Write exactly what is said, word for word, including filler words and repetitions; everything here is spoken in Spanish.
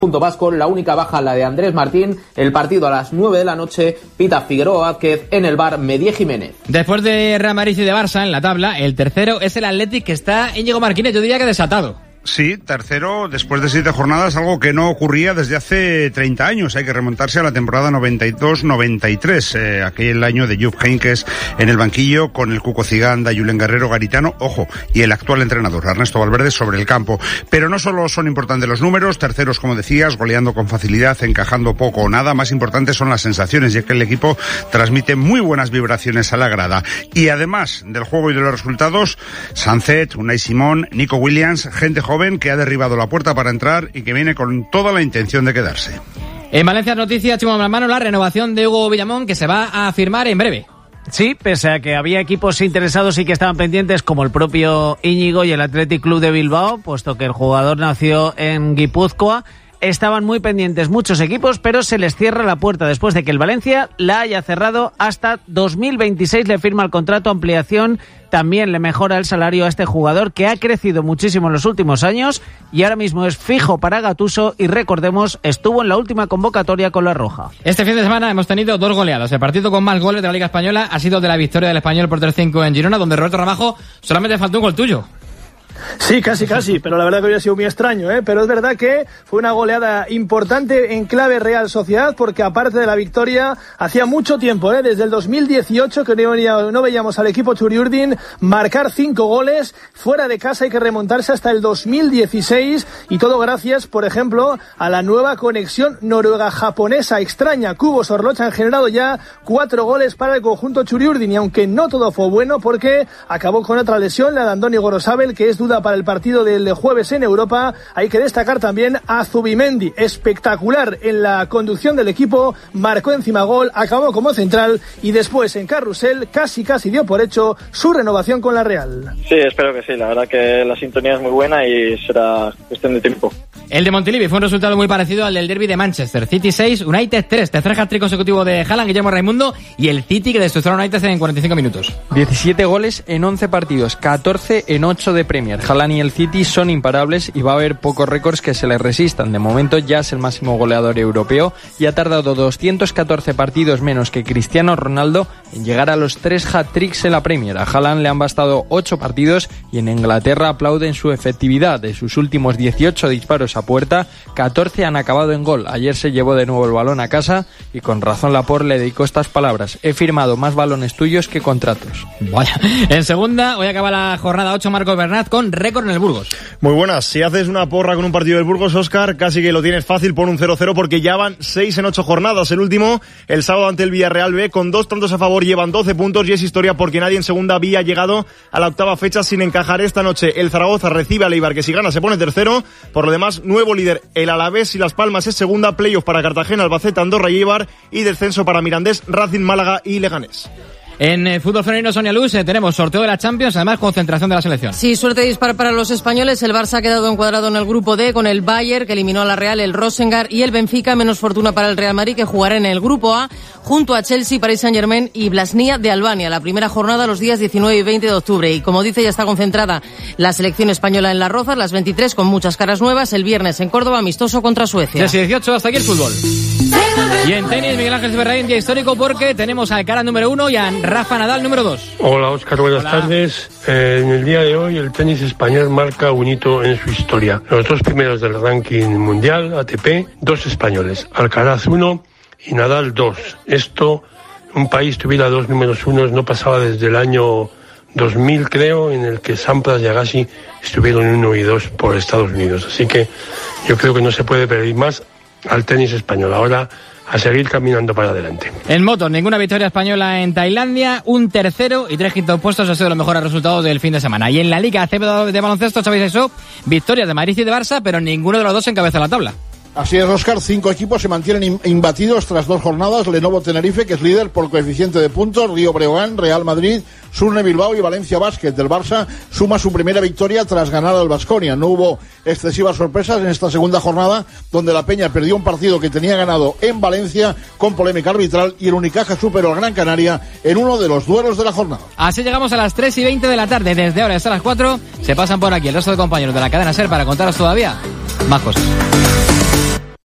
Punto vasco, la única baja la de Andrés Martín. El partido a las nueve de la noche, pita Figueroa Vázquez, en el bar Medié Jiménez. Después de Real Madrid y de Barça en la tabla, el tercero es el Athletic, que está Íñigo Marquínez, yo diría que desatado. Sí, tercero después de siete jornadas, algo que no ocurría desde hace treinta años. Hay que remontarse a la temporada noventa y dos noventa y tres, eh, aquel año de Jupp Heynckes en el banquillo con el Cuco Ciganda, Julen Guerrero, Garitano, ojo, y el actual entrenador, Ernesto Valverde, sobre el campo. Pero no solo son importantes los números, terceros, como decías, goleando con facilidad, encajando poco o nada, más importantes son las sensaciones, ya que el equipo transmite muy buenas vibraciones a la grada. Y además del juego y de los resultados, Sancet, Unai Simón, Nico Williams, gente joven joven que ha derribado la puerta para entrar y que viene con toda la intención de quedarse. En Valencia Noticias, Chimo Mano, la renovación de Hugo Villamón, que se va a firmar en breve. Sí, pese a que había equipos interesados y que estaban pendientes, como el propio Íñigo y el Athletic Club de Bilbao, puesto que el jugador nació en Guipúzcoa. Estaban muy pendientes muchos equipos, pero se les cierra la puerta después de que el Valencia la haya cerrado hasta dos mil veintiséis. Le firma el contrato, ampliación, también le mejora el salario a este jugador que ha crecido muchísimo en los últimos años y ahora mismo es fijo para Gattuso y recordemos, estuvo en la última convocatoria con la Roja. Este fin de semana hemos tenido dos goleadas. El partido con más goles de la Liga Española ha sido de la victoria del Español por tres cinco en Girona, donde Roberto Ramajo solamente faltó un gol tuyo. Sí, casi, casi, pero la verdad que hoy ha sido muy extraño, ¿eh? Pero es verdad que fue una goleada importante en clave Real Sociedad, porque aparte de la victoria, hacía mucho tiempo, ¿eh? Desde el dos mil dieciocho que no veíamos al equipo Txuri-Urdin marcar cinco goles fuera de casa. Hay que remontarse hasta el dos mil dieciséis y todo gracias, por ejemplo, a la nueva conexión noruega-japonesa extraña. Kubo Sorlocha han generado ya cuatro goles para el conjunto Txuri-Urdin y aunque no todo fue bueno porque acabó con otra lesión, la de Andoni Gorosabel, que es duda para el partido del jueves en Europa. Hay que destacar también a Zubimendi, espectacular en la conducción del equipo, marcó encima gol, acabó como central y después en carrusel casi casi dio por hecho su renovación con la Real. Sí, espero que sí, la verdad que la sintonía es muy buena y será cuestión de tiempo. El de Montilivi fue un resultado muy parecido al del derbi de Manchester. City seis, United tres, tercer hat-trick consecutivo de Haaland, Guillermo Raimundo, y el City que destrozó a United en cuarenta y cinco minutos. diecisiete goles en once partidos, catorce en ocho de Premier. Haaland y el City son imparables y va a haber pocos récords que se les resistan. De momento ya es el máximo goleador europeo y ha tardado doscientos catorce partidos menos que Cristiano Ronaldo en llegar a los tres hat-tricks en la Premier. A Haaland le han bastado ocho partidos y en Inglaterra aplauden su efectividad. De sus últimos dieciocho disparos a puerta, catorce han acabado en gol. Ayer se llevó de nuevo el balón a casa y con razón Laporte le dedicó estas palabras: he firmado más balones tuyos que contratos. Vaya. En segunda, hoy acaba la jornada ocho, Marcos Bernat con récord en el Burgos. Muy buenas. Si haces una porra con un partido del Burgos, Óscar, casi que lo tienes fácil. Pon un cero cero porque ya van seis en ocho jornadas. El último, el sábado ante el Villarreal B, con dos tantos a favor, llevan doce puntos y es historia porque nadie en segunda había llegado a la octava fecha sin encajar. Esta noche el Zaragoza recibe al Eibar, que si gana se pone tercero. Por lo demás, nuevo líder el Alavés y Las Palmas es segunda. Playoff para Cartagena, Albacete, Andorra y Eibar y descenso para Mirandés, Racing, Málaga y Leganés. En eh, fútbol femenino, Sonia Luz, eh, tenemos sorteo de la Champions, además concentración de la selección. Sí, suerte dispar para los españoles. El Barça ha quedado encuadrado en el grupo D con el Bayern, que eliminó a la Real, el Rosengard y el Benfica. Menos fortuna para el Real Madrid, que jugará en el grupo A junto a Chelsea, Paris Saint-Germain y Blasnia de Albania. La primera jornada los días diecinueve y veinte de octubre. Y como dice, ya está concentrada la selección española en Las Rozas, las veintitrés con muchas caras nuevas. El viernes en Córdoba, amistoso contra Suecia. Desde dieciocho hasta aquí el fútbol. Y en tenis, Miguel Ángel Ferraín, día histórico porque tenemos a Alcaraz número uno y a Rafa Nadal número dos. Hola, Óscar, buenas Hola. tardes. Eh, en el día de hoy el tenis español marca un hito en su historia. Los dos primeros del ranking mundial, A T P, dos españoles, Alcaraz uno y Nadal dos. Esto, un país tuviera dos números unos, no pasaba desde el año dos mil, creo, en el que Sampras y Agassi estuvieron uno y dos por Estados Unidos. Así que yo creo que no se puede pedir más al tenis español. Ahora a seguir caminando para adelante. En motos, ninguna victoria española en Tailandia, un tercero y tres quintos puestos ha sido los mejores resultados del fin de semana. Y en la Liga A C B de baloncesto, sabéis eso, victorias de Madrid y de Barça, pero ninguno de los dos encabeza la tabla. Así es, Óscar, cinco equipos se mantienen imbatidos tras dos jornadas. Lenovo Tenerife, que es líder por coeficiente de puntos, Río Breogán, Real Madrid, Surne Bilbao y Valencia Basket del Barça suma su primera victoria tras ganar al Baskonia. No hubo excesivas sorpresas en esta segunda jornada, donde la Peña perdió un partido que tenía ganado en Valencia con polémica arbitral y el Unicaja superó al Gran Canaria en uno de los duelos de la jornada. Así llegamos a las tres y veinte de la tarde. Desde ahora hasta las cuatro se pasan por aquí el resto de compañeros de la cadena SER para contaros todavía más cosas.